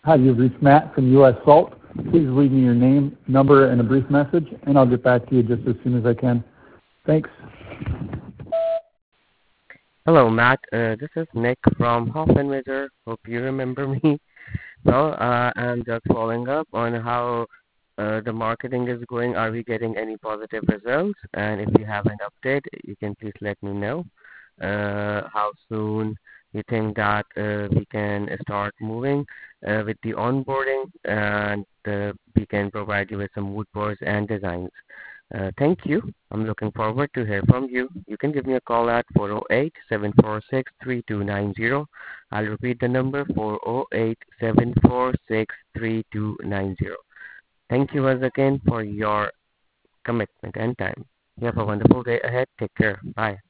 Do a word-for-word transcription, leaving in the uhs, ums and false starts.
Hi, you've reached Matt from U S Salt. Please leave me your name, number, and a brief message, and I'll get back to you just as soon as I can. Thanks. Hello, Matt. Uh, this is Nick from Hoffman Major. Hope you remember me. Well, uh, I'm just following up on how uh, the marketing is going. Are we getting any positive results? And if you have an update, you can please let me know. Uh, how soon you think that uh, we can start moving uh, with the onboarding, and uh, we can provide you with some mood boards and designs. Uh, thank you. I'm looking forward to hear from you. You can give me a call at four oh eight, seven four six, three two nine zero. I'll repeat the number, four oh eight, seven four six, three two nine zero. Thank you once again for your commitment and time. You have a wonderful day ahead. Take care. Bye.